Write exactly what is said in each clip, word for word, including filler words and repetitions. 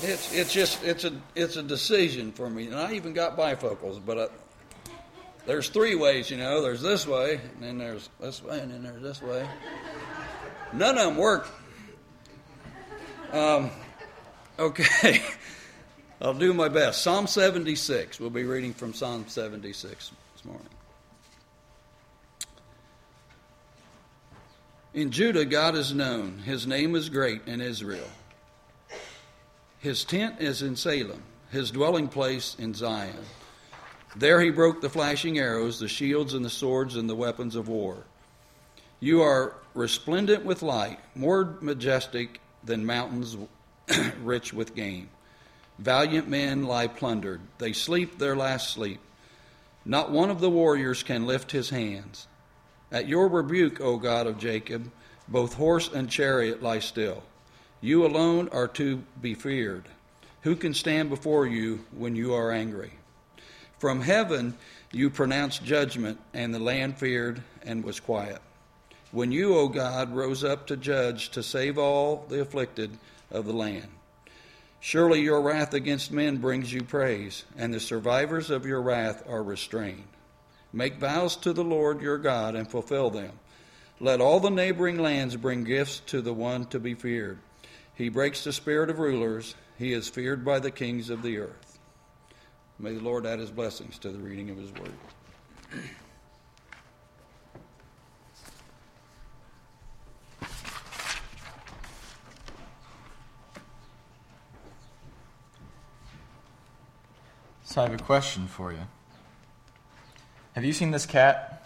It's it's just it's a it's a decision for me, and I even got bifocals, but I, there's three ways, you know. There's this way, and then there's this way, and then there's this way. None of them work. Um, okay, I'll do my best. Psalm seventy-six. We'll be reading from Psalm seventy-six this morning. In Judah, God is known. His name is great in Israel. His tent is in Salem, his dwelling place in Zion. There he broke the flashing arrows, the shields and the swords and the weapons of war. You are resplendent with light, more majestic than mountains rich with game. Valiant men lie plundered. They sleep their last sleep. Not one of the warriors can lift his hands. At your rebuke, O God of Jacob, both horse and chariot lie still. You alone are to be feared. Who can stand before you when you are angry? From heaven you pronounced judgment, and the land feared and was quiet. When you, O God, rose up to judge, to save all the afflicted of the land. Surely your wrath against men brings you praise, and the survivors of your wrath are restrained. Make vows to the Lord your God and fulfill them. Let all the neighboring lands bring gifts to the one to be feared. He breaks the spirit of rulers. He is feared by the kings of the earth. May the Lord add his blessings to the reading of his word. So I have a question for you. Have you seen this cat?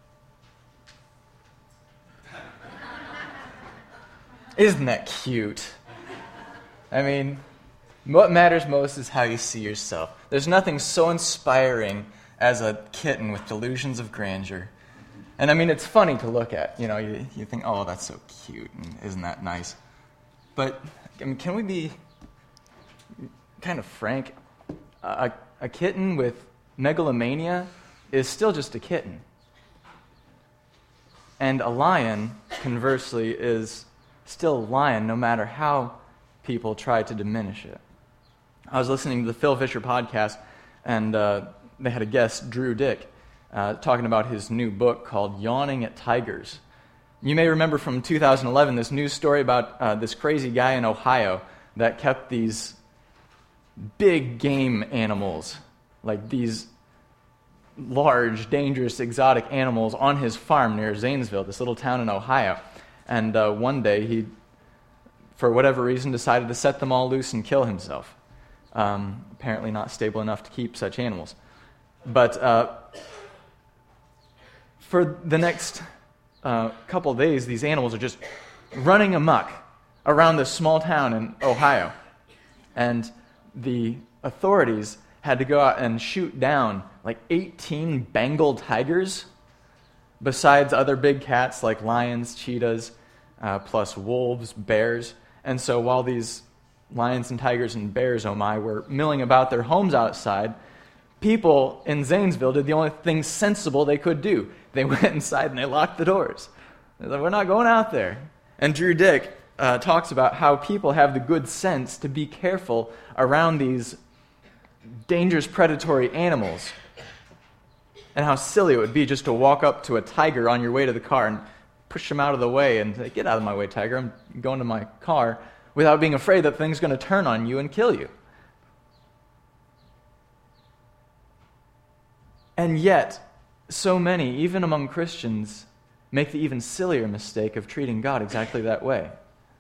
Isn't that cute? I mean, what matters most is how you see yourself. There's nothing so inspiring as a kitten with delusions of grandeur. And I mean, it's funny to look at. You know, you, you think, oh, that's so cute, and isn't that nice? But, I mean, can we be kind of frank? A, a kitten with megalomania is still just a kitten. And a lion, conversely, is still a lion, no matter how people try to diminish it. I was listening to the Phil Vischer podcast, and uh, they had a guest, Drew Dick, uh, talking about his new book called Yawning at Tigers. You may remember from two thousand eleven this news story about uh, this crazy guy in Ohio that kept these big game animals, like these large, dangerous, exotic animals on his farm near Zanesville, this little town in Ohio. And uh, one day he, for whatever reason, decided to set them all loose and kill himself. Um, apparently not stable enough to keep such animals. But uh, for the next uh, couple of days, these animals are just running amok around this small town in Ohio. And the authorities had to go out and shoot down like eighteen Bengal tigers, besides other big cats like lions, cheetahs, uh, plus wolves, bears. And so while these lions and tigers and bears, oh my, were milling about their homes outside, people in Zanesville did the only thing sensible they could do. They went inside and they locked the doors. They're like, we're not going out there. And Drew Dick uh, talks about how people have the good sense to be careful around these dangerous predatory animals, and how silly it would be just to walk up to a tiger on your way to the car and push him out of the way and say, get out of my way, tiger, I'm going to my car, without being afraid that thing's going to turn on you and kill you. And yet, so many, even among Christians, make the even sillier mistake of treating God exactly that way.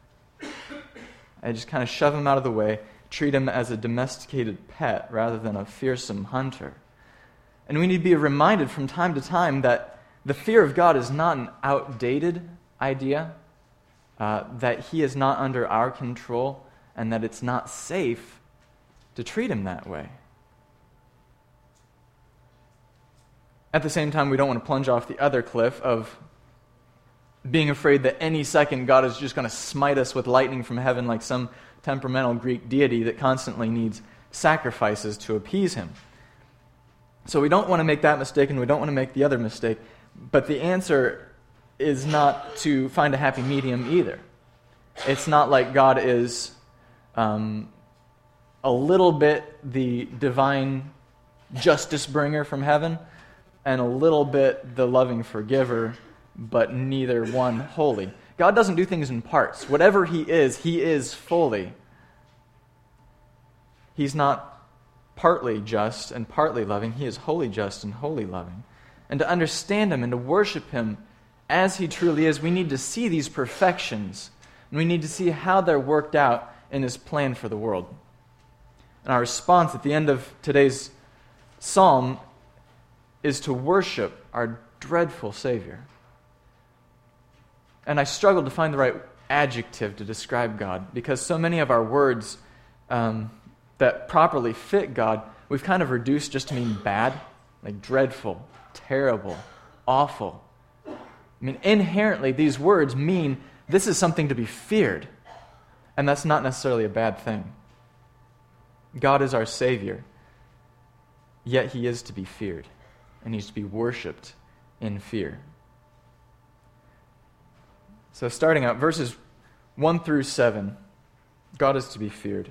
I just kind of shove him out of the way, treat him as a domesticated pet rather than a fearsome hunter. And we need to be reminded from time to time that the fear of God is not an outdated idea, uh, that he is not under our control, and that it's not safe to treat him that way. At the same time, we don't want to plunge off the other cliff of being afraid that any second God is just going to smite us with lightning from heaven like some temperamental Greek deity that constantly needs sacrifices to appease him. So we don't want to make that mistake, and we don't want to make the other mistake. But the answer is not to find a happy medium either. It's not like God is um, a little bit the divine justice bringer from heaven, and a little bit the loving forgiver, but neither one wholly. God doesn't do things in parts. Whatever he is, he is fully. He's not partly just and partly loving. He is wholly just and wholly loving. And to understand him and to worship him as he truly is, we need to see these perfections, and we need to see how they're worked out in his plan for the world. And our response at the end of today's psalm is to worship our dreadful Savior. And I struggled to find the right adjective to describe God, because so many of our words um, that properly fit God, we've kind of reduced just to mean bad, like dreadful, terrible, awful. I mean, inherently, these words mean this is something to be feared, and that's not necessarily a bad thing. God is our Savior, yet he is to be feared, and he's to be worshipped in fear. So starting out, verses one through seven, God is to be feared.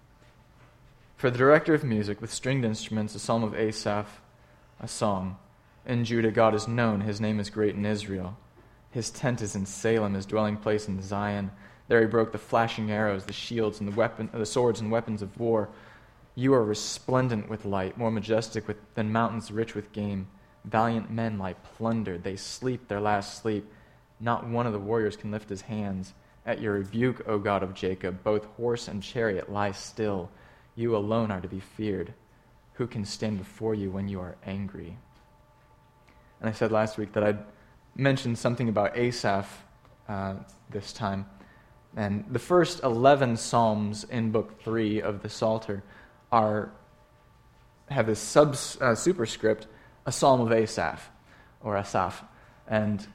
For the director of music with stringed instruments, a psalm of Asaph, a song. In Judah God is known, his name is great in Israel. His tent is in Salem, his dwelling place in Zion. There he broke the flashing arrows, the shields, and the weapon, the swords and weapons of war. You are resplendent with light, more majestic with, than mountains rich with game. Valiant men lie plundered, they sleep their last sleep. Not one of the warriors can lift his hands. At your rebuke, O God of Jacob, both horse and chariot lie still. You alone are to be feared. Who can stand before you when you are angry? And I said last week that I'd mentioned something about Asaph uh, this time. And the first eleven psalms in book three of the Psalter are have this sub uh, superscript, a psalm of Asaph, or Asaph. And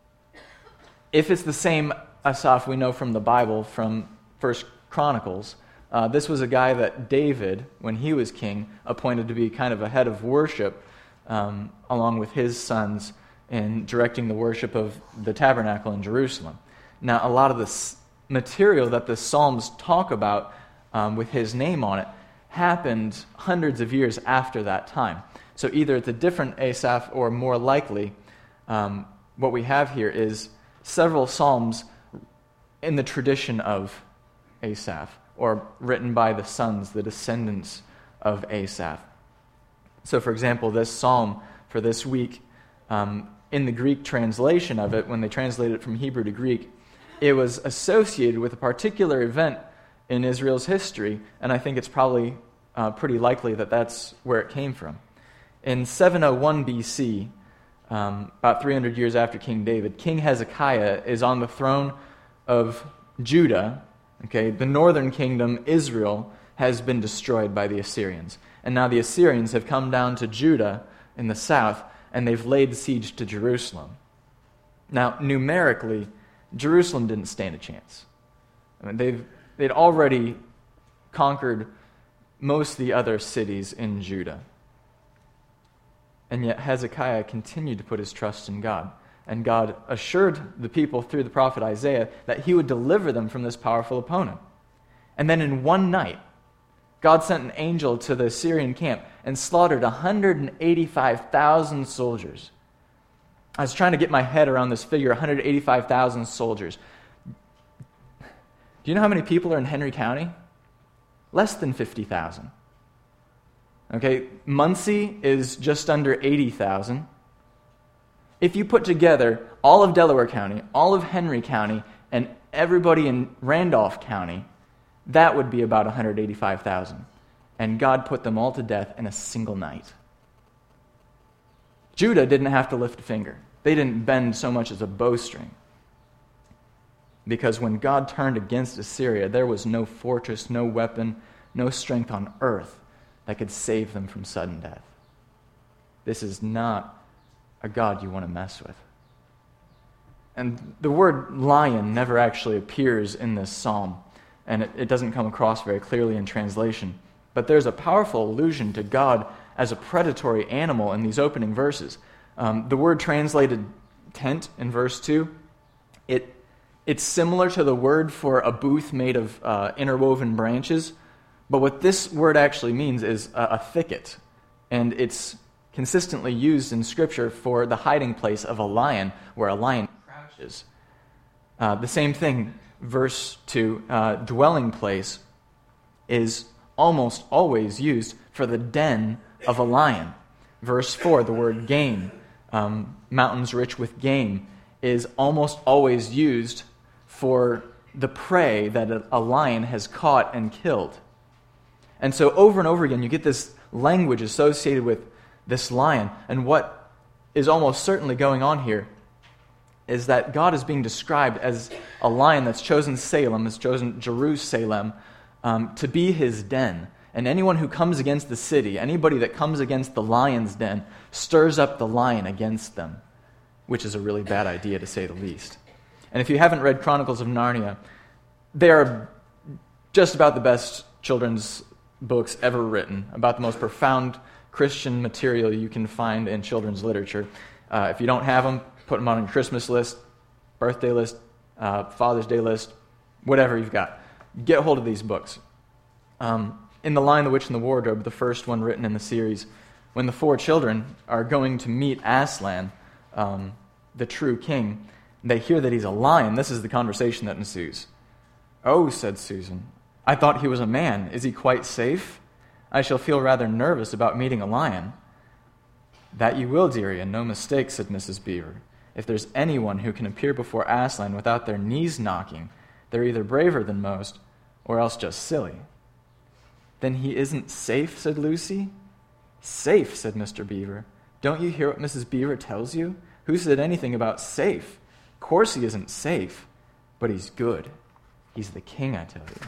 if it's the same Asaph we know from the Bible, from First Chronicles, uh, this was a guy that David, when he was king, appointed to be kind of a head of worship, um, along with his sons, in directing the worship of the tabernacle in Jerusalem. Now, a lot of this material that the Psalms talk about um, with his name on it happened hundreds of years after that time. So either it's a different Asaph, or more likely, um, what we have here is several psalms in the tradition of Asaph, or written by the sons, the descendants of Asaph. So, for example, this psalm for this week, um, in the Greek translation of it, when they translated it from Hebrew to Greek, it was associated with a particular event in Israel's history, and I think it's probably uh, pretty likely that that's where it came from. In seven oh one B C, um, about three hundred years after King David, King Hezekiah is on the throne of Judah. Okay, the northern kingdom, Israel, has been destroyed by the Assyrians. And now the Assyrians have come down to Judah in the south, and they've laid siege to Jerusalem. Now, numerically, Jerusalem didn't stand a chance. I mean, they've, they'd already conquered most of the other cities in Judah. And yet Hezekiah continued to put his trust in God. And God assured the people through the prophet Isaiah that he would deliver them from this powerful opponent. And then in one night, God sent an angel to the Assyrian camp and slaughtered one hundred eighty-five thousand soldiers. I was trying to get my head around this figure, one hundred eighty-five thousand soldiers. Do you know how many people are in Henry County? Less than fifty thousand. Okay, Muncie is just under eighty thousand. If you put together all of Delaware County, all of Henry County, and everybody in Randolph County, that would be about one hundred eighty-five thousand. And God put them all to death in a single night. Judah didn't have to lift a finger. They didn't bend so much as a bowstring. Because when God turned against Assyria, there was no fortress, no weapon, no strength on earth that could save them from sudden death. This is not a God you want to mess with. And the word lion never actually appears in this psalm, and it, it doesn't come across very clearly in translation. But there's a powerful allusion to God as a predatory animal in these opening verses. Um, the word translated tent in verse two, it it's similar to the word for a booth made of uh, interwoven branches, But what this word actually means is a, a thicket, and it's consistently used in Scripture for the hiding place of a lion, where a lion crouches. Uh, the same thing, verse two, uh, dwelling place, is almost always used for the den of a lion. Verse four, the word game, um, mountains rich with game, is almost always used for the prey that a, a lion has caught and killed. And so over and over again, you get this language associated with this lion. And what is almost certainly going on here is that God is being described as a lion that's chosen Salem, has chosen Jerusalem, um, to be his den. And anyone who comes against the city, anybody that comes against the lion's den, stirs up the lion against them, which is a really bad idea, to say the least. And if you haven't read Chronicles of Narnia, they are just about the best children's books ever written, about the most profound Christian material you can find in children's literature. Uh, if you don't have them, put them on your Christmas list, birthday list, uh, Father's Day list, whatever you've got. Get hold of these books. Um, in The Lion, the Witch, and the Wardrobe, the first one written in the series, when the four children are going to meet Aslan, um, the true king, they hear that he's a lion. This is the conversation that ensues. "Oh," said Susan, "I thought he was a man. Is he quite safe? I shall feel rather nervous about meeting a lion." "That you will, dearie, and no mistake," said Missus Beaver. "If there's anyone who can appear before Aslan without their knees knocking, they're either braver than most, or else just silly." "Then he isn't safe," said Lucy. "Safe," said Mister Beaver. "Don't you hear what Missus Beaver tells you? Who said anything about safe? Of course he isn't safe, but he's good. He's the king, I tell you."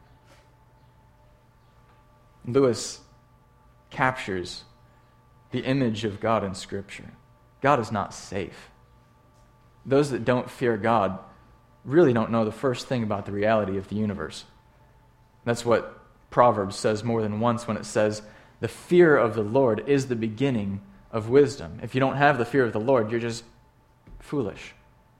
Lewis captures the image of God in Scripture. God is not safe. Those that don't fear God really don't know the first thing about the reality of the universe. That's what Proverbs says more than once when it says, "The fear of the Lord is the beginning of wisdom." If you don't have the fear of the Lord, you're just foolish.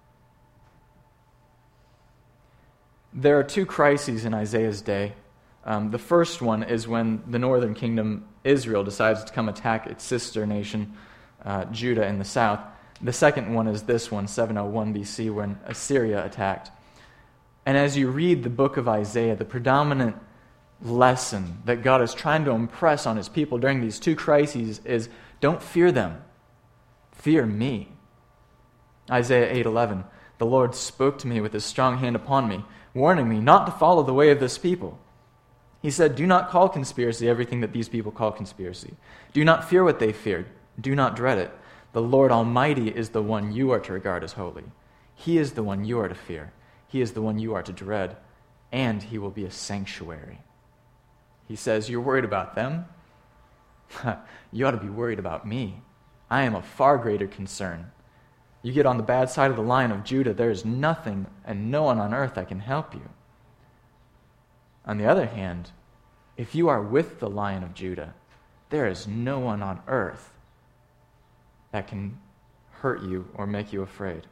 There are two crises in Isaiah's day. Um, the first one is when the northern kingdom, Israel, decides to come attack its sister nation, uh, Judah, in the south. The second one is this one, seven oh one B C, when Assyria attacked. And as you read the book of Isaiah, the predominant lesson that God is trying to impress on his people during these two crises is, don't fear them, fear me. Isaiah eight eleven, "The Lord spoke to me with his strong hand upon me, warning me not to follow the way of this people. He said, do not call conspiracy everything that these people call conspiracy. Do not fear what they feared. Do not dread it. The Lord Almighty is the one you are to regard as holy. He is the one you are to fear. He is the one you are to dread, and he will be a sanctuary." He says, you're worried about them? You ought to be worried about me. I am of far greater concern. You get on the bad side of the Lion of Judah, there is nothing and no one on earth that can help you. On the other hand, if you are with the Lion of Judah, there is no one on earth that can hurt you or make you afraid.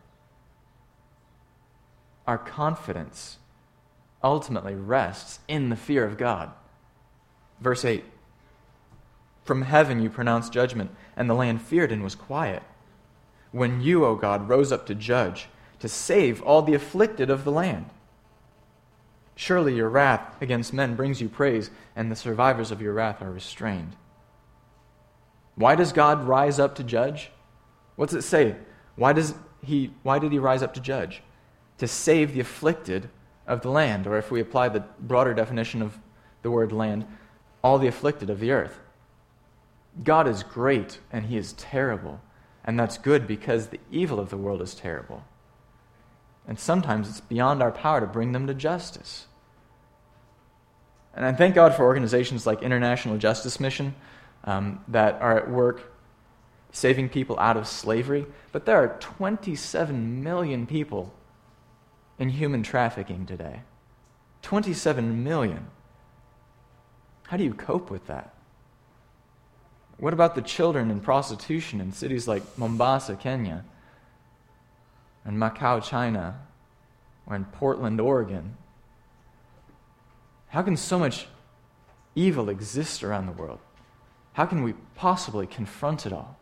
Our confidence ultimately rests in the fear of God. Verse eight, "From heaven you pronounced judgment, and the land feared and was quiet. When you, O God, rose up to judge, to save all the afflicted of the land. Surely your wrath against men brings you praise, and the survivors of your wrath are restrained." Why does God rise up to judge? What's it say? Why does he? Why did he rise up to judge? To save the afflicted of the land, or if we apply the broader definition of the word land, all the afflicted of the earth. God is great, and he is terrible. And that's good because the evil of the world is terrible. And sometimes it's beyond our power to bring them to justice. And I thank God for organizations like International Justice Mission um, that are at work saving people out of slavery. But there are twenty-seven million people in human trafficking today. twenty-seven million. How do you cope with that? What about the children in prostitution in cities like Mombasa, Kenya, and Macau, China, or in Portland, Oregon? How can so much evil exists around the world? How can we possibly confront it all?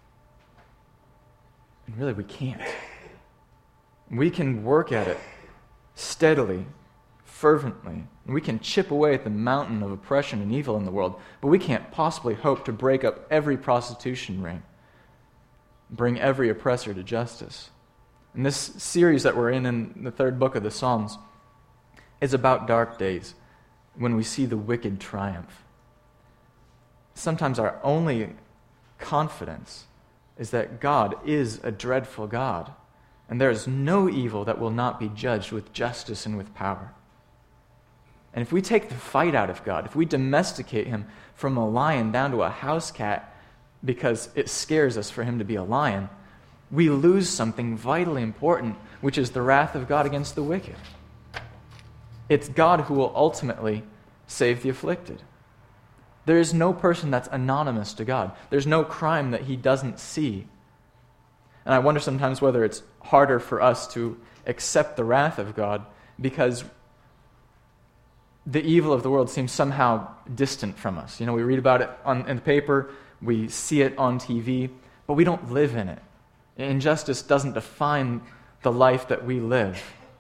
And really, we can't. We can work at it steadily, fervently, and we can chip away at the mountain of oppression and evil in the world, but we can't possibly hope to break up every prostitution ring, bring every oppressor to justice. And this series that we're in in the third book of the Psalms is about dark days when we see the wicked triumph. Sometimes our only confidence is that God is a dreadful God, and there is no evil that will not be judged with justice and with power. And if we take the fight out of God, if we domesticate him from a lion down to a house cat because it scares us for him to be a lion, we lose something vitally important, which is the wrath of God against the wicked. It's God who will ultimately save the afflicted. There is no person that's anonymous to God. There's no crime that he doesn't see. And I wonder sometimes whether it's harder for us to accept the wrath of God because the evil of the world seems somehow distant from us. You know, we read about it on, in the paper, we see it on T V, but we don't live in it. Injustice doesn't define the life that we live.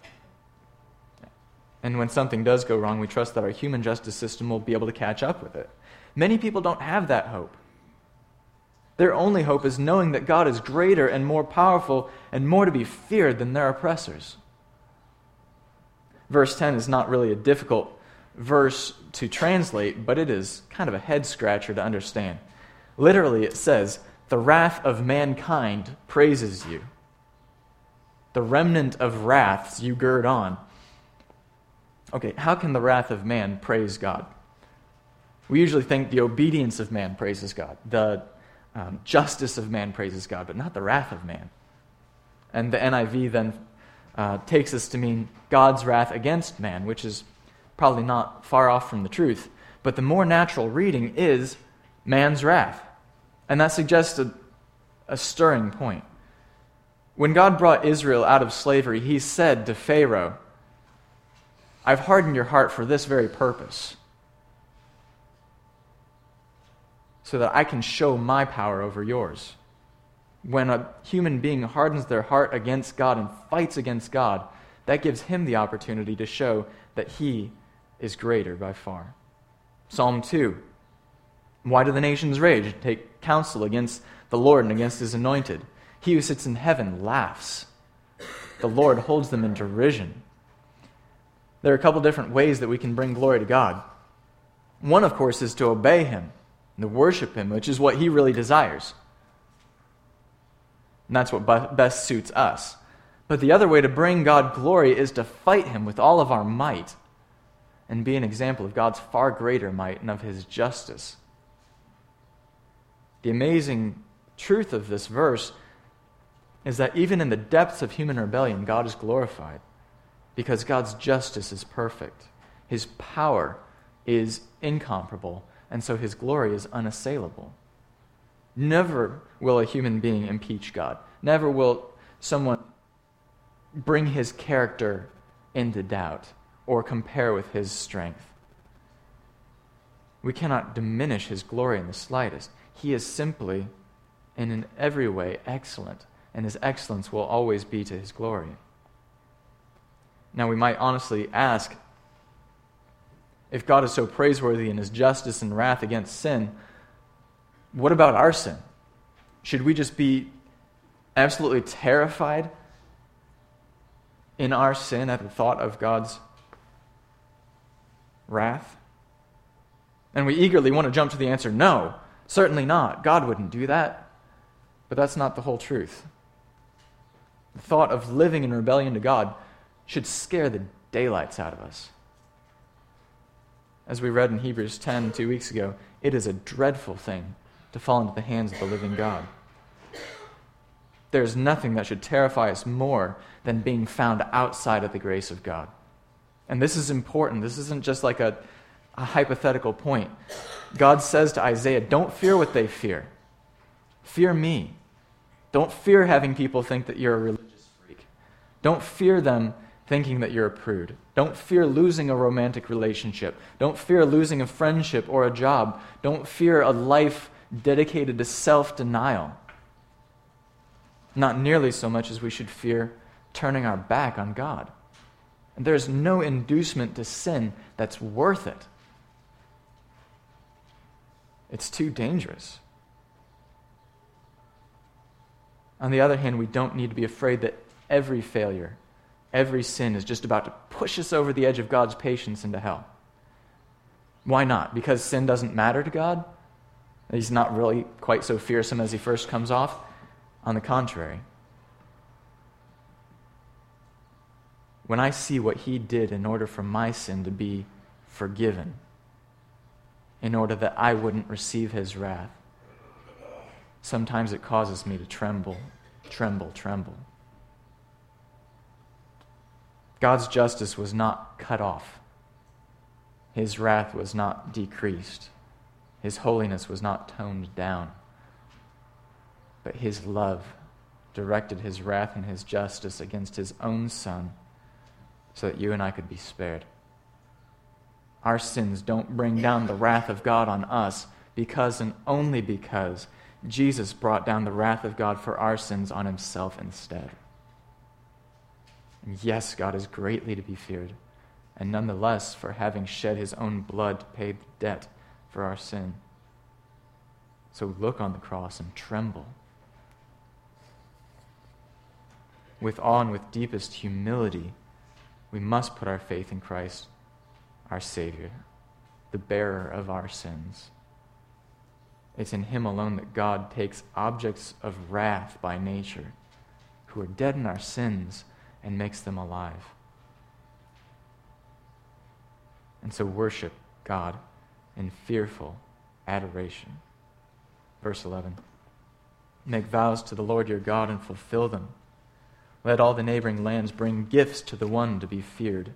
And when something does go wrong, we trust that our human justice system will be able to catch up with it. Many people don't have that hope. Their only hope is knowing that God is greater and more powerful and more to be feared than their oppressors. Verse ten is not really a difficult verse to translate, but it is kind of a head-scratcher to understand. Literally, it says, "The wrath of mankind praises you. The remnant of wraths you gird on." Okay, how can the wrath of man praise God? We usually think the obedience of man praises God. The um, justice of man praises God, but not the wrath of man. And the N I V then uh, takes us to mean God's wrath against man, which is probably not far off from the truth. But the more natural reading is man's wrath. And that suggests a, a stirring point. When God brought Israel out of slavery, he said to Pharaoh, "I've hardened your heart for this very purpose, so that I can show my power over yours." When a human being hardens their heart against God and fights against God, that gives him the opportunity to show that he is greater by far. Psalm two, "Why do the nations rage and take counsel against the Lord and against his anointed? He who sits in heaven laughs. The Lord holds them in derision." There are a couple different ways that we can bring glory to God. One, of course, is to obey him, and to worship him, which is what he really desires. And that's what best suits us. But the other way to bring God glory is to fight him with all of our might and be an example of God's far greater might and of his justice. The amazing truth of this verse is that even in the depths of human rebellion, God is glorified because God's justice is perfect. His power is incomparable, and so his glory is unassailable. Never will a human being impeach God. Never will someone bring his character into doubt or compare with his strength. We cannot diminish his glory in the slightest. He is simply and in every way excellent, and his excellence will always be to his glory. Now we might honestly ask, if God is so praiseworthy in his justice and wrath against sin, what about our sin? Should we just be absolutely terrified in our sin at the thought of God's wrath? And we eagerly want to jump to the answer, no, certainly not. God wouldn't do that. But that's not the whole truth. The thought of living in rebellion to God should scare the daylights out of us. As we read in Hebrews ten two weeks ago, it is a dreadful thing to fall into the hands of the living God. There's nothing that should terrify us more than being found outside of the grace of God. And this is important. This isn't just like a, a hypothetical point. God says to Isaiah, don't fear what they fear. Fear me. Don't fear having people think that you're a religious freak. Don't fear them thinking that you're a prude. Don't fear losing a romantic relationship. Don't fear losing a friendship or a job. Don't fear a life dedicated to self-denial. Not nearly so much as we should fear turning our back on God. And there's no inducement to sin that's worth it. It's too dangerous. On the other hand, we don't need to be afraid that every failure, every sin is just about to push us over the edge of God's patience into hell. Why not? Because sin doesn't matter to God? He's not really quite so fearsome as he first comes off? On the contrary. When I see what he did in order for my sin to be forgiven, in order that I wouldn't receive his wrath, sometimes it causes me to tremble, tremble, tremble. God's justice was not cut off. His wrath was not decreased. His holiness was not toned down. But his love directed his wrath and his justice against his own Son so that you and I could be spared. Our sins don't bring down the wrath of God on us because and only because Jesus brought down the wrath of God for our sins on himself instead. And yes, God is greatly to be feared, and nonetheless for having shed his own blood to pay the debt for our sin. So look on the cross and tremble. With awe and with deepest humility, we must put our faith in Christ, our Savior, the bearer of our sins. It's in him alone that God takes objects of wrath by nature, who are dead in our sins, and makes them alive. And so worship God in fearful adoration. Verse eleven. Make vows to the Lord your God and fulfill them. Let all the neighboring lands bring gifts to the one to be feared.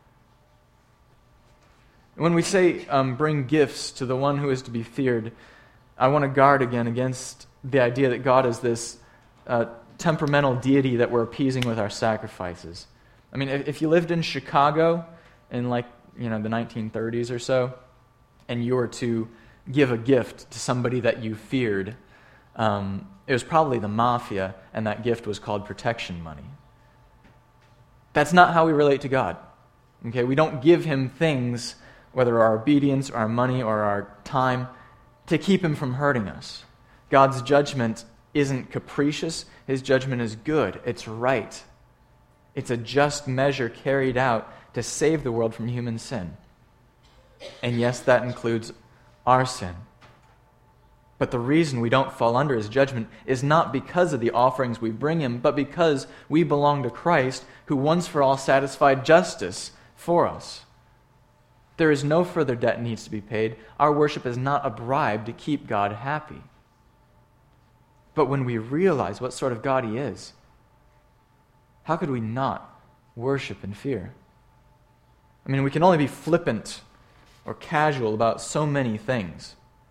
When we say um, bring gifts to the one who is to be feared, I want to guard again against the idea that God is this uh, temperamental deity that we're appeasing with our sacrifices. I mean, if, if you lived in Chicago in like, you know, the nineteen thirties or so, and you were to give a gift to somebody that you feared, um, it was probably the mafia, and that gift was called protection money. That's not how we relate to God. Okay, we don't give him things, whether our obedience, or our money, or our time, to keep him from hurting us. God's judgment isn't capricious. His judgment is good. It's right. It's a just measure carried out to save the world from human sin. And yes, that includes our sin. But the reason we don't fall under his judgment is not because of the offerings we bring him, but because we belong to Christ, who once for all satisfied justice for us. There is no further debt needs to be paid. Our worship is not a bribe to keep God happy. But when we realize what sort of God he is, how could we not worship in fear? I mean, we can only be flippant or casual about so many things.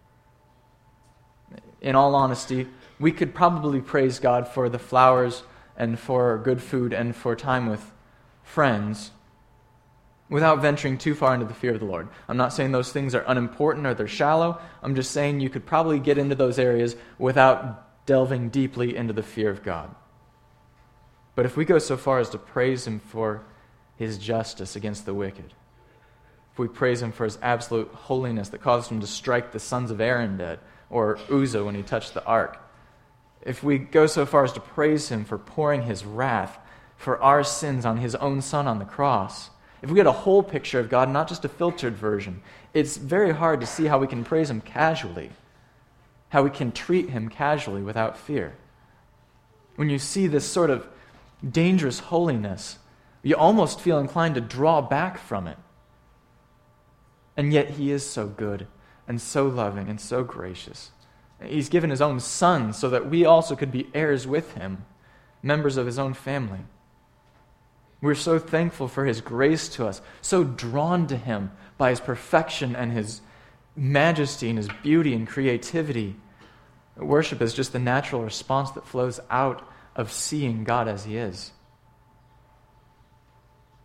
In all honesty, we could probably praise God for the flowers and for good food and for time with friends without venturing too far into the fear of the Lord. I'm not saying those things are unimportant or they're shallow. I'm just saying you could probably get into those areas without delving deeply into the fear of God. But if we go so far as to praise him for his justice against the wicked, if we praise him for his absolute holiness that caused him to strike the sons of Aaron dead, or Uzzah when he touched the ark, if we go so far as to praise him for pouring his wrath for our sins on his own Son on the cross, if we get a whole picture of God, not just a filtered version, it's very hard to see how we can praise him casually, how we can treat him casually without fear. When you see this sort of dangerous holiness, you almost feel inclined to draw back from it. And yet he is so good and so loving and so gracious. He's given his own Son so that we also could be heirs with him, members of his own family. We're so thankful for his grace to us, so drawn to him by his perfection and his majesty and his beauty and creativity. Worship is just the natural response that flows out of seeing God as he is.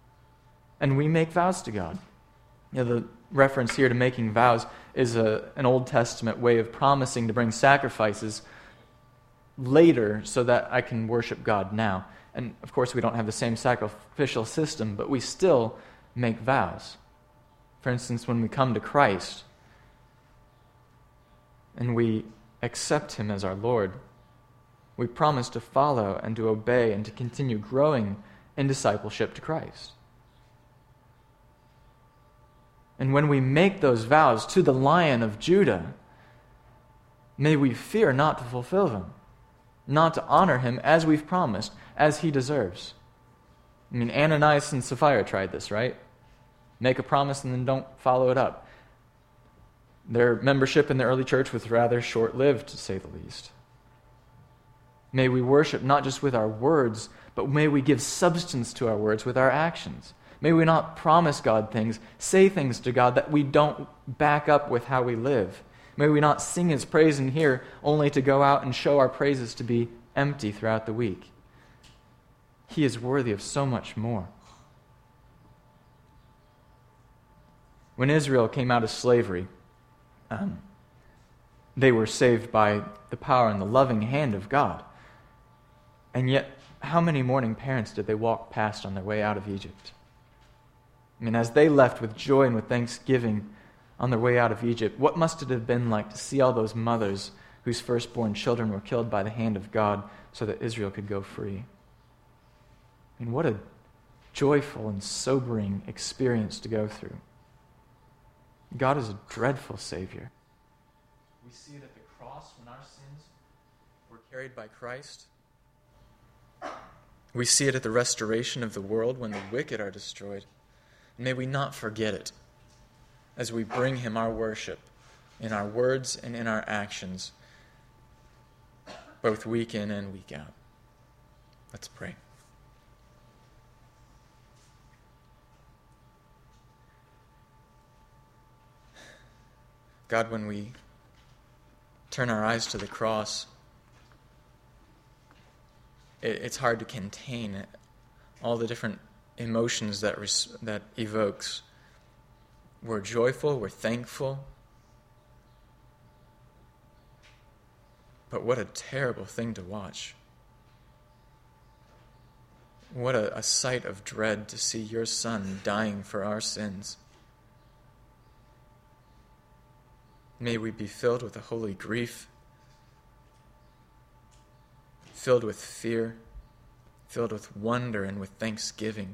and we make vows to God. You know, the reference here to making vows is a, an Old Testament way of promising to bring sacrifices later so that I can worship God now. And of course, we don't have the same sacrificial system, but we still make vows. For instance, when we come to Christ and we accept Him as our Lord, we promise to follow and to obey and to continue growing in discipleship to Christ. And when we make those vows to the Lion of Judah, may we fear not to fulfill them, not to honor Him as we've promised, as He deserves. I mean, Ananias and Sapphira tried this, right? Make a promise and then don't follow it up. Their membership in the early church was rather short-lived, to say the least. May we worship not just with our words, but may we give substance to our words with our actions. May we not promise God things, say things to God that we don't back up with how we live. May we not sing His praise in here only to go out and show our praises to be empty throughout the week. He is worthy of so much more. When Israel came out of slavery, um, they were saved by the power and the loving hand of God. And yet, how many mourning parents did they walk past on their way out of Egypt? I mean, as they left with joy and with thanksgiving on their way out of Egypt, what must it have been like to see all those mothers whose firstborn children were killed by the hand of God so that Israel could go free? I mean, what a joyful and sobering experience to go through. God is a dreadful Savior. We see it at the cross when our sins were carried by Christ. We see it at the restoration of the world when the wicked are destroyed. And may we not forget it as we bring Him our worship in our words and in our actions, both week in and week out. Let's pray. God, when we turn our eyes to the cross, it, it's hard to contain all the different emotions that res- that evokes. We're joyful, we're thankful, but what a terrible thing to watch. What a, a sight of dread to see your Son dying for our sins. May we be filled with a holy grief, filled with fear, filled with wonder and with thanksgiving.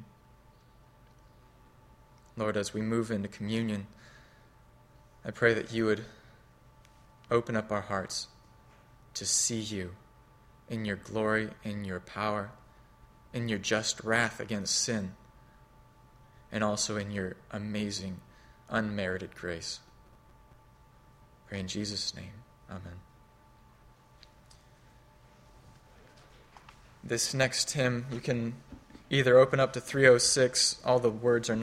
Lord, as we move into communion, I pray that you would open up our hearts to see you in your glory, in your power, in your just wrath against sin, and also in your amazing, unmerited grace. Pray in Jesus' name. Amen. This next hymn, you can either open up to three oh six, all the words are